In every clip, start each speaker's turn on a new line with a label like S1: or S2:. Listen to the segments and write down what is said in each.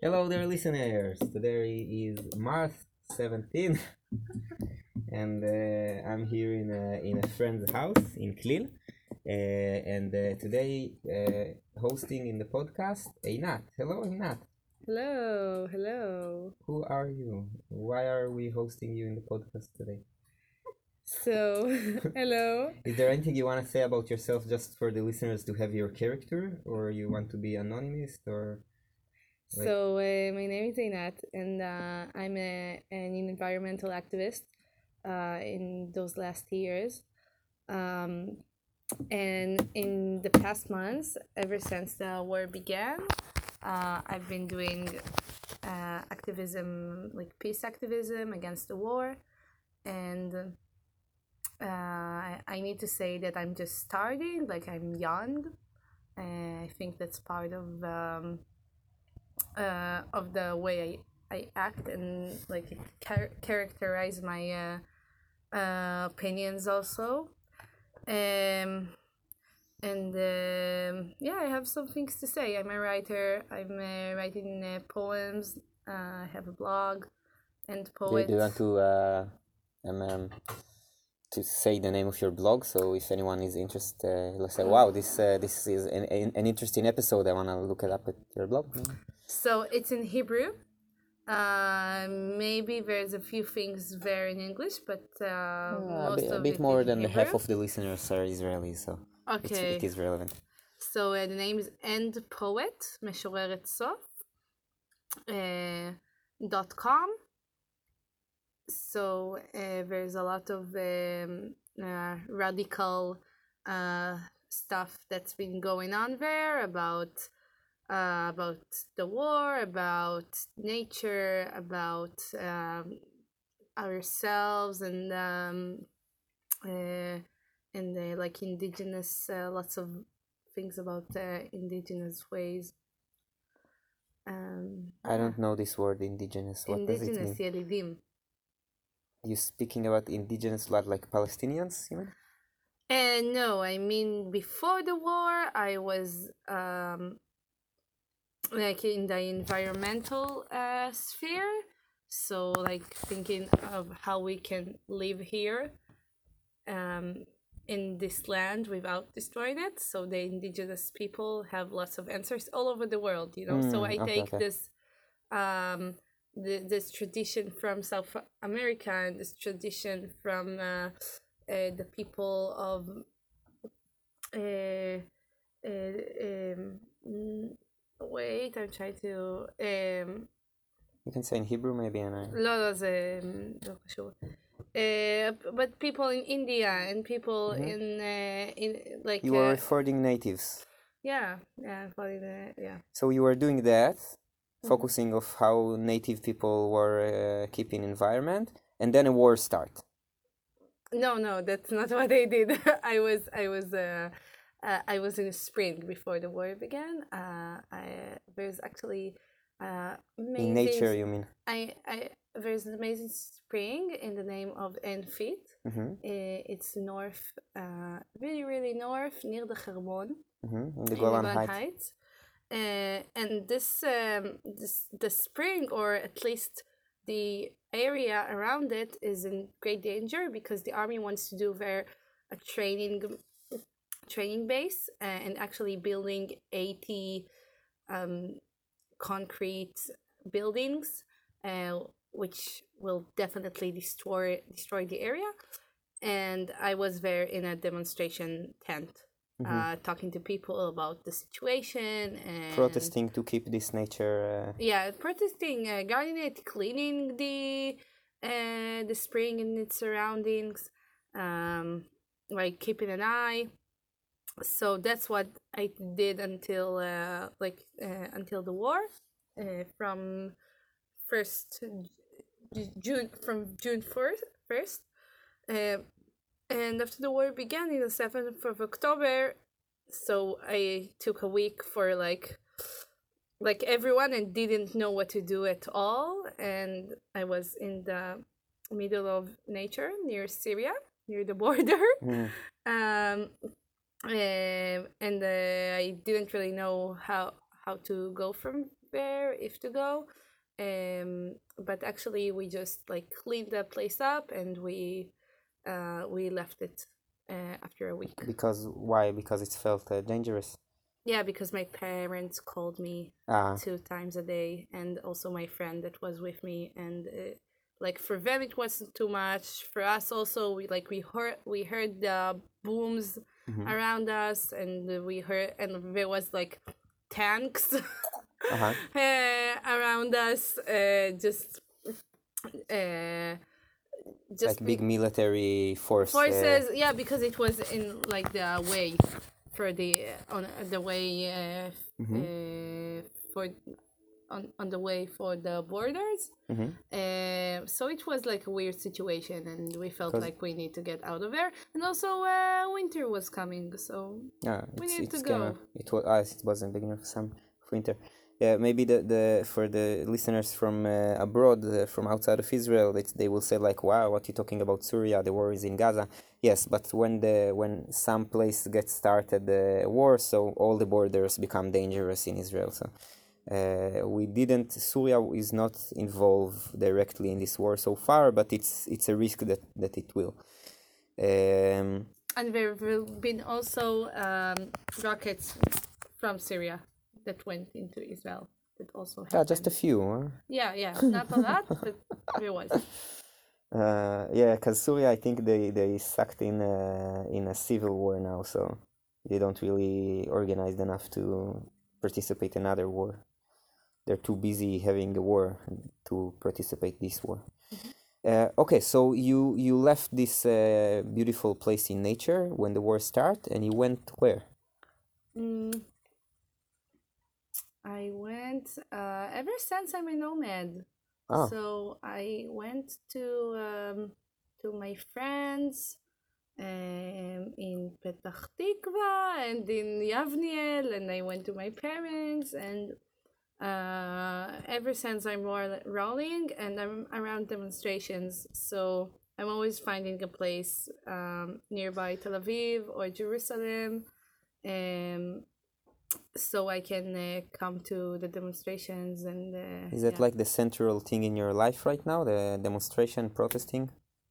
S1: Hello there, listeners. Today is March 17th, and I'm here in a friend's house in Klil. And today, hosting in the podcast, Einat. Hello, Einat.
S2: Hello, hello.
S1: Who are you? Why are we hosting you in the podcast today?
S2: So, hello.
S1: Is there anything you want to say about yourself just for the listeners to have your character, or you want to be anonymous, or like?
S2: So, my name is Einat, and I'm an environmental activist in those last years. Um, and in the past months, ever since the war began, I've been doing activism, like peace activism against the war. And I need to say that I'm just starting, like I'm young. I think that's part of the way I act and like characterize my opinions also. Um, and yeah, I have some things to say. I'm a writer. I'm writing poems. I have a blog and
S1: Do you
S2: poet.
S1: want to say the name of your blog? So if anyone is interested, let's say, wow, this is an interesting episode. I want to look it up at your blog.
S2: So it's in Hebrew. Maybe there's a few things there in English, but most
S1: A
S2: of
S1: bit
S2: it
S1: more
S2: in
S1: than
S2: Hebrew.
S1: half of the listeners are Israeli, so
S2: Okay.
S1: it is relevant.
S2: So the name is End Poet, משוררת סוף, .com. So there's a lot of radical stuff that's been going on there about the war, about nature, about ourselves, and like indigenous, lots of things about indigenous ways.
S1: I don't know this word indigenous. What does it
S2: Indigenous
S1: mean?
S2: ילידים.
S1: You speaking about indigenous blood like Palestinians, you mean?
S2: No, I mean before the war, I was like in the environmental sphere, so like thinking of how we can live here in this land without destroying it. So the indigenous people have lots of answers all over the world, you know. So I take this this tradition from South America and this tradition from the people of wait, I'm trying to
S1: You can say in Hebrew maybe, and I.
S2: לא, זה לא קשור. But people in India and people in like
S1: You were referring natives.
S2: yeah, yeah.
S1: So you were doing that, focusing of how native people were keeping environment, and then a war start.
S2: No, that's not what I did. I was in spring before the war began. There's actually
S1: In nature, you mean?
S2: There's an amazing spring in the name of Enfit. It's north, really, really north, near the Hermon,
S1: In the Golan
S2: Heights. And the spring, or at least the area around it, is in great danger because the army wants to do their training base and actually building 80 concrete buildings, which will definitely destroy the area. And I was there in a demonstration tent, talking to people about the situation and
S1: protesting to keep this nature.
S2: Protesting, guarding it, cleaning the spring and its surroundings, like keeping an eye. So that's what I did until until the war, from June 1st. And after the war began in the 7th of October, so I took a week for like everyone and didn't know what to do at all. And I was in the middle of nature near Syria, near the border. And I didn't really know how to go from there if to go. But actually, we just like cleaned that place up and we left it after a week.
S1: Because why? Because it felt dangerous.
S2: Yeah, because my parents called me 2 times a day, and also my friend that was with me, and like for them it wasn't too much. For us also, we heard the booms around us, and we heard, and there was like tanks around us, just
S1: like big military
S2: forces. Yeah, because it was in like the way for the on the way for on the way for the borders. So it was like a weird situation, and we felt like we need to get out of there. And also, winter was coming, so we need to go.
S1: It wasn't big enough for some winter. Yeah, maybe the for the listeners from abroad, from outside of Israel, they will say like, "Wow, what are you talking about Syria? The war is in Gaza." Yes, but when some place gets started the war, so all the borders become dangerous in Israel. So Syria is not involved directly in this war so far, but it's a risk that it will.
S2: And there have been also rockets from Syria that went into Israel. That also happened.
S1: Just a few. Huh?
S2: Yeah, not a lot, but there was.
S1: Because Syria, I think they sucked in a civil war now, so they don't really organized enough to participate in another war. They're too busy having a war to participate this war. Okay, so you left this beautiful place in nature when the war started, and you went where?
S2: I went ever since I'm a nomad. So I went to my friends in Petach Tikva and in Yavniel, and I went to my parents, and ever since I'm rolling and I'm around demonstrations, so I'm always finding a place nearby Tel Aviv or Jerusalem, so I can come to the demonstrations. And
S1: is that like the central thing in your life right now, the demonstration, protesting?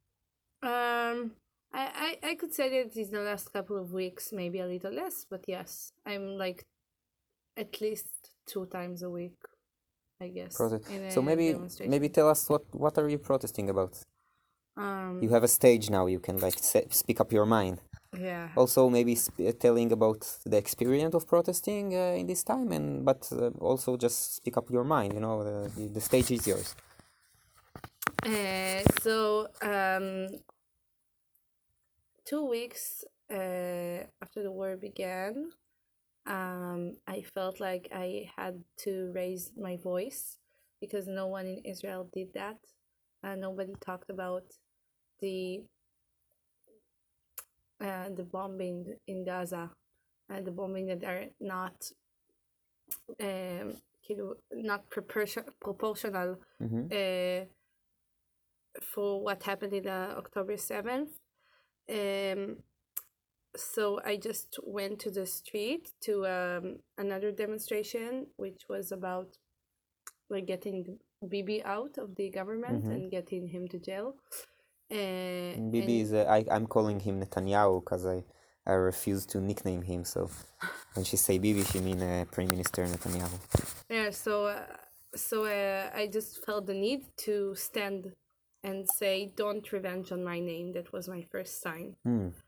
S2: I could say that it's the last couple of weeks, maybe a little less, but yes, I'm like at least 2 times a week, I guess.
S1: So maybe tell us what are you protesting about? You have a stage now, you can like speak up your mind.
S2: Yeah.
S1: Also maybe telling about the experience of protesting in this time, but also just speak up your mind, the stage is yours.
S2: So 2 weeks after the war began, I felt like I had to raise my voice because no one in Israel did that. Nobody talked about the bombing in Gaza, the bombing that are not proportional for what happened in October 7th. So I just went to the street to another demonstration, which was about like getting Bibi out of the government and getting him to jail.
S1: Bibi is I'm calling him Netanyahu because I refuse to nickname him. So when she say Bibi, she mean Prime Minister Netanyahu.
S2: Yeah. So I just felt the need to stand and say, "Don't revenge on my name." That was my first sign.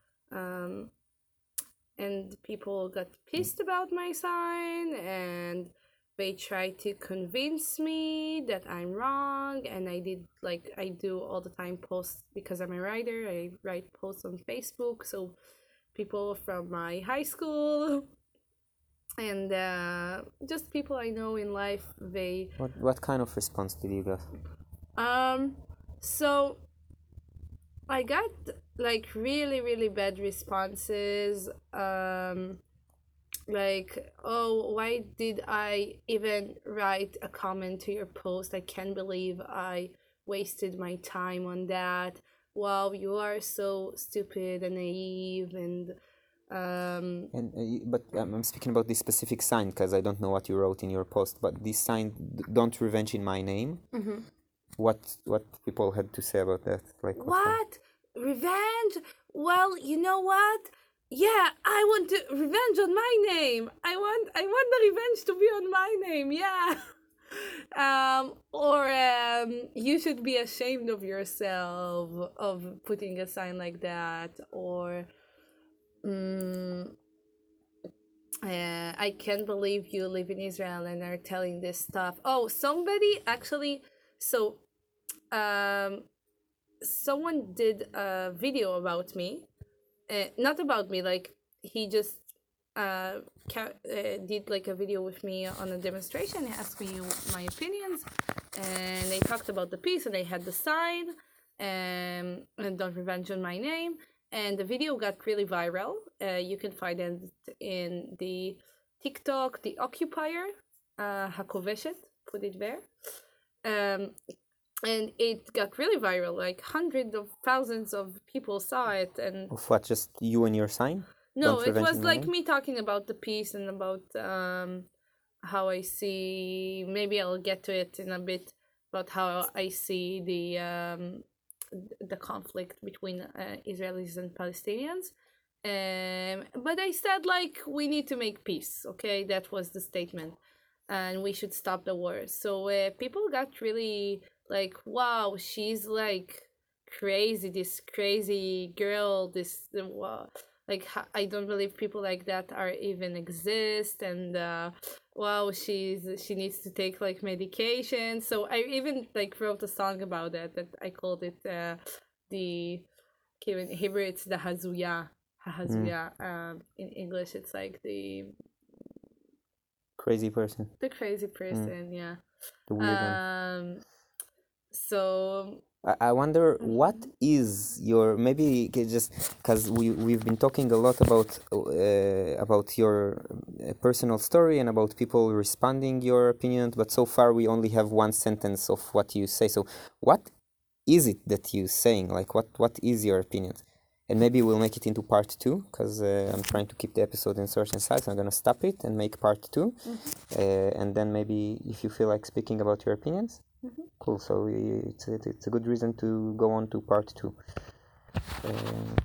S2: And people got pissed about my sign, and they tried to convince me that I'm wrong. And I did, like I do all the time, posts because I'm a writer. I write posts on Facebook, so people from my high school and just people I know in life, they.
S1: What kind of response did you get?
S2: So I got like really, really bad responses. Like, oh, why did I even write a comment to your post? I can't believe I wasted my time on that. Wow, you are so stupid and naive, and
S1: But I'm speaking about this specific sign because I don't know what you wrote in your post. But this sign, "Don't revenge in my name." What people had to say about that? Like
S2: What? Revenge? Well, you know what? Yeah, I want revenge on my name. I want the revenge to be on my name. Yeah. Or you should be ashamed of yourself of putting a sign like that. Or I can't believe you live in Israel and are telling this stuff. Oh, somebody actually. So someone did a video about me, not about me, like he just did like a video with me on a demonstration. He asked me my opinions, and they talked about the piece, and they had the sign, and "Don't revenge on my name," and the video got really viral. You can find it in the TikTok, the Occupier, Hakoveshet, put it there. And it got really viral, like hundreds of thousands of people saw it. And
S1: of what? Just you and your sign?
S2: no,
S1: Don't
S2: it
S1: revenge
S2: was
S1: in my
S2: like
S1: name?
S2: me talking about the piece and about how I see, maybe I'll get to it in a bit, about how I see the conflict between Israelis and Palestinians. But I said, like, we need to make peace, okay? That was the statement. And we should stop the war. So people got really like, wow, she's like crazy, this crazy girl, this, wow. Like, I don't believe people like that are even exist. And wow, she needs to take like medication. So I even like wrote a song about that I called it the, okay, in Hebrew it's the Hazuya. In English it's like the
S1: Crazy person.
S2: crazy person. Yeah.
S1: The weird one.
S2: So
S1: I wonder what is your, maybe just because we've been talking a lot about your personal story and about people responding your opinion, but so far we only have one sentence of what you say. So what is it that you're saying? Like what is your opinion? And maybe we'll make it into part 2 because I'm trying to keep the episode in certain size. I'm gonna stop it and make part 2, and then maybe if you feel like speaking about your opinions. Cool. So it's a good reason to go on to part 2.